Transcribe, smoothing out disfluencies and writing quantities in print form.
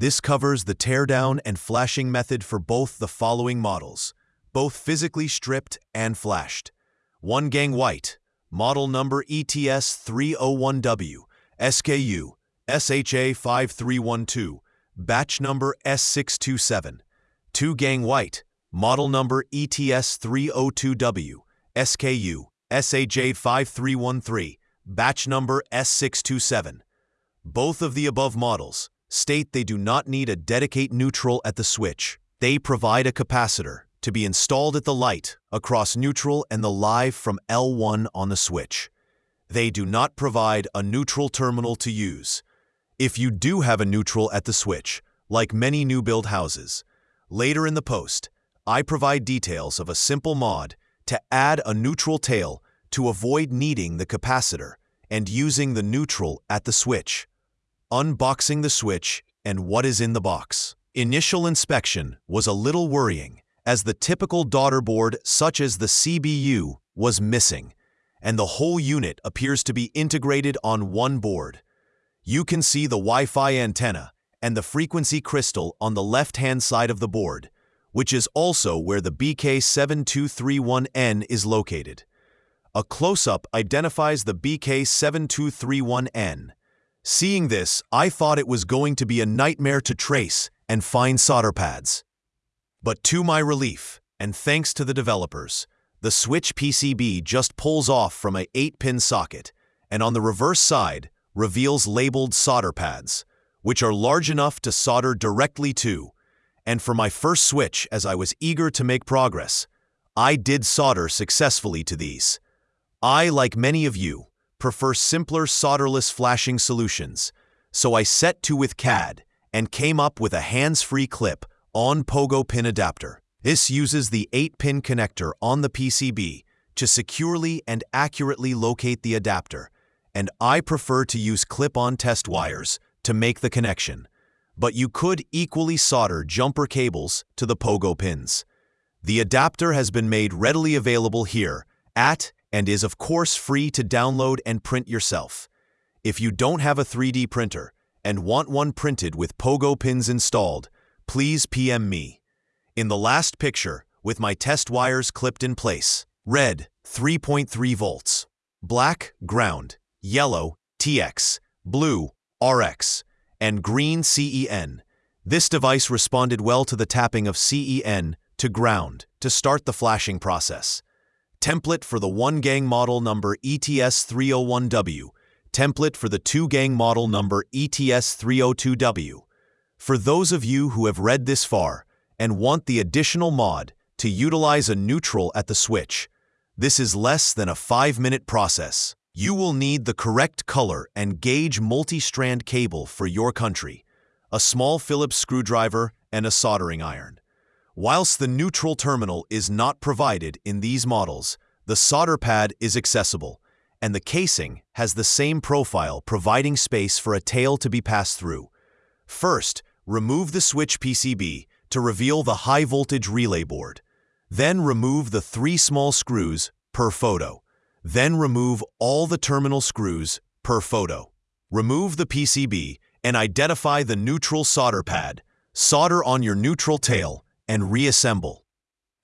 This covers the teardown and flashing method for both the following models, both physically stripped and flashed. 1 Gang White, model number ETS301W, SKU, SHA5312, batch number S627. 2 Gang White, model number ETS302W, SKU, SHA5313, batch number S627. Both of the above models state they do not need a dedicated neutral at the switch. They provide a capacitor to be installed at the light across neutral and the live from L1 on the switch. They do not provide a neutral terminal to use. If you do have a neutral at the switch, like many new build houses, later in the post, I provide details of a simple mod to add a neutral tail to avoid needing the capacitor and using the neutral at the switch. Unboxing the switch and what is in the box. Initial inspection was a little worrying, as the typical daughter board such as the CBU was missing, and the whole unit appears to be integrated on one board. You can see the Wi-Fi antenna and the frequency crystal on the left-hand side of the board, which is also where the BK7231N is located. A close-up identifies the BK7231N. Seeing this, I thought it was going to be a nightmare to trace and find solder pads. But to my relief, and thanks to the developers, the switch PCB just pulls off from a 8-pin socket, and on the reverse side reveals labeled solder pads, which are large enough to solder directly to. And for my first switch, as I was eager to make progress, I did solder successfully to these. I, like many of you, prefer simpler solderless flashing solutions, so I set to with CAD and came up with a hands-free clip-on pogo pin adapter. This uses the 8-pin connector on the PCB to securely and accurately locate the adapter, and I prefer to use clip-on test wires to make the connection. But you could equally solder jumper cables to the pogo pins. The adapter has been made readily available here and is of course free to download and print yourself. If you don't have a 3D printer and want one printed with pogo pins installed, please PM me. In the last picture, with my test wires clipped in place, red 3.3 volts, black ground, yellow TX, blue RX, and green CEN. This device responded well to the tapping of CEN to ground to start the flashing process. Template for the 1 Gang model number ETS301W. Template for the 2 Gang model number ETS302W. For those of you who have read this far and want the additional mod to utilize a neutral at the switch, this is less than a 5-minute process. You will need the correct color and gauge multi-strand cable for your country, a small Phillips screwdriver, and a soldering iron. Whilst the neutral terminal is not provided in these models, the solder pad is accessible, and the casing has the same profile, providing space for a tail to be passed through. First, remove the switch PCB to reveal the high-voltage relay board. Then remove the 3 small screws per photo. Then remove all the terminal screws per photo. Remove the PCB and identify the neutral solder pad. Solder on your neutral tail and reassemble.